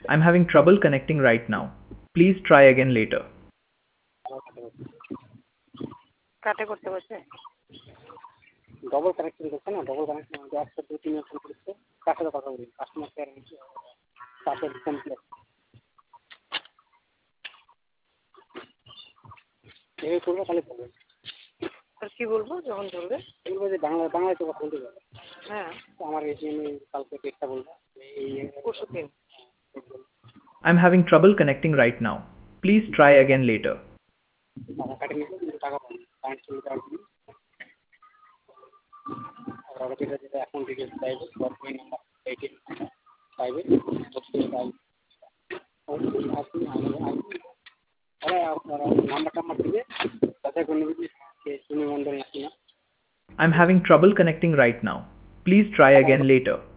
I'm having trouble connecting right now. Please try again later. কাটে করতে বলছে double connection করছে না, ডবল কানেকশন একশো 2-3 ফোন করেছে। কার সাথে কথা বলি? কাস্টমার কেয়ার তাদের কমপ্লেক্স এই করবে, তাহলে বলবে। আর কি বলবো যখন ধরবে? বলবো যে বাংলায় তো কথা বলতে পারবে। হ্যাঁ, আমার এই জন্য কালকে চেষ্টা বলবো পরশু দিন। I'm having trouble connecting right now. Please try again later. টাকা কাটে নিতে, কিন্তু টাকা পাবো কারেন্ট চলে যাওয়ার জন্য। আর যেটা যেটা অ্যাকাউন্ট ডিটেলস চাইবে, গভর্নমেন্ট নাম্বার এইটি চাইবে, আপনারা নাম্বারটা আমার দিবে, তাতে কোনো কিছু সুমি মন্ডল নাকি না। I'm having trouble connecting right now. Please try again later.